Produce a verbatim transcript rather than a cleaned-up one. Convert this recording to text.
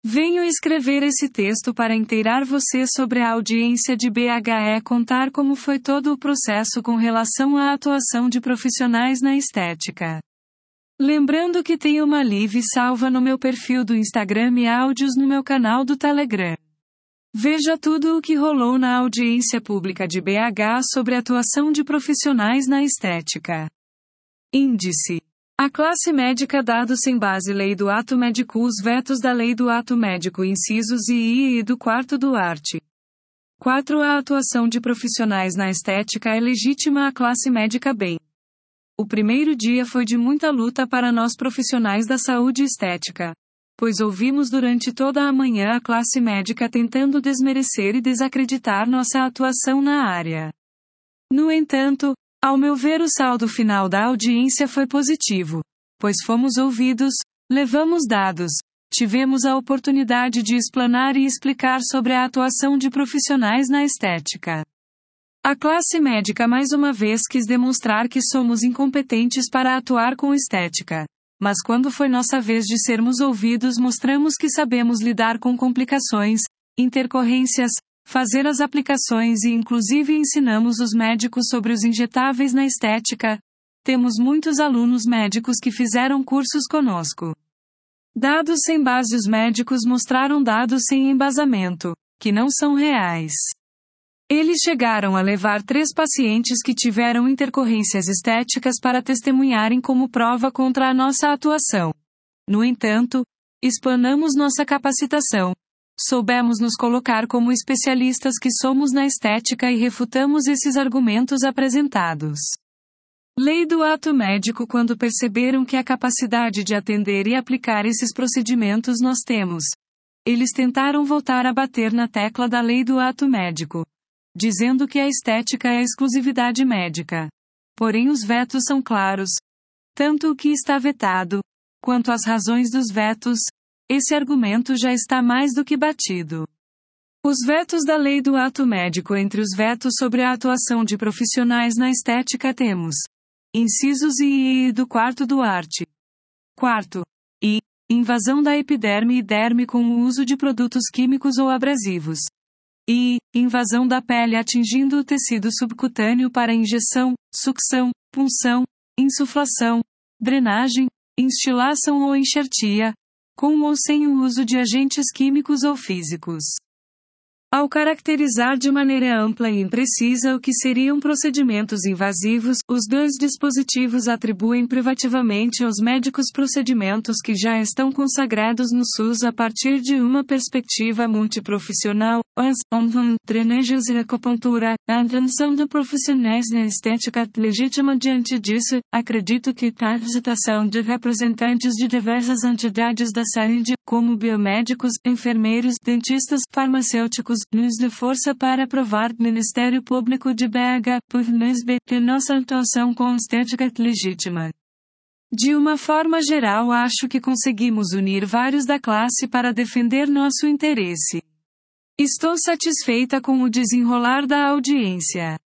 Venho escrever esse texto para inteirar você sobre a audiência de B H e contar como foi todo o processo com relação à atuação de profissionais na estética. Lembrando que tem uma live salva no meu perfil do Instagram e áudios no meu canal do Telegram. Veja tudo o que rolou na audiência pública de B H sobre a atuação de profissionais na estética. Índice. A classe médica dados sem base Lei do Ato Médico. Os vetos da Lei do Ato Médico incisos I e I do quarto do art. quatro A atuação de profissionais na estética é legítima. A classe médica bem. O primeiro dia foi de muita luta para nós profissionais da saúde estética, pois ouvimos durante toda a manhã a classe médica tentando desmerecer e desacreditar nossa atuação na área. No entanto, ao meu ver, o saldo final da audiência foi positivo, pois fomos ouvidos, levamos dados, tivemos a oportunidade de explanar e explicar sobre a atuação de profissionais na estética. A classe médica mais uma vez quis demonstrar que somos incompetentes para atuar com estética, mas quando foi nossa vez de sermos ouvidos, mostramos que sabemos lidar com complicações, intercorrências, fazer as aplicações e inclusive ensinamos os médicos sobre os injetáveis na estética. Temos muitos alunos médicos que fizeram cursos conosco. Dados sem base. Os médicos mostraram dados sem embasamento, que não são reais. Eles chegaram a levar três pacientes que tiveram intercorrências estéticas para testemunharem como prova contra a nossa atuação. No entanto, explanamos nossa capacitação. Soubemos nos colocar como especialistas que somos na estética e refutamos esses argumentos apresentados. Lei do Ato Médico. Quando perceberam que a capacidade de atender e aplicar esses procedimentos nós temos, eles tentaram voltar a bater na tecla da Lei do Ato Médico, dizendo que a estética é exclusividade médica. Porém, os vetos são claros, tanto o que está vetado, quanto as razões dos vetos. Esse argumento já está mais do que batido. Os vetos da Lei do Ato Médico. Entre os vetos sobre a atuação de profissionais na estética temos incisos I e I do quarto do art. Quarto. I. Invasão da epiderme e derme com o uso de produtos químicos ou abrasivos. I. Invasão da pele atingindo o tecido subcutâneo para injeção, sucção, punção, insuflação, drenagem, instilação ou enxertia, com ou sem o uso de agentes químicos ou físicos. Ao caracterizar de maneira ampla e imprecisa o que seriam procedimentos invasivos, os dois dispositivos atribuem privativamente aos médicos procedimentos que já estão consagrados no SUS a partir de uma perspectiva multiprofissional, as drenagens e acupuntura. A atenção de profissionais na estética legítima. Diante disso, acredito que a visitação de representantes de diversas entidades da saúde, como biomédicos, enfermeiros, dentistas, farmacêuticos, nos dê força para provar Ministério Público de B H, por N S B, que nossa atuação com estética é legítima. De uma forma geral, acho que conseguimos unir vários da classe para defender nosso interesse. Estou satisfeita com o desenrolar da audiência.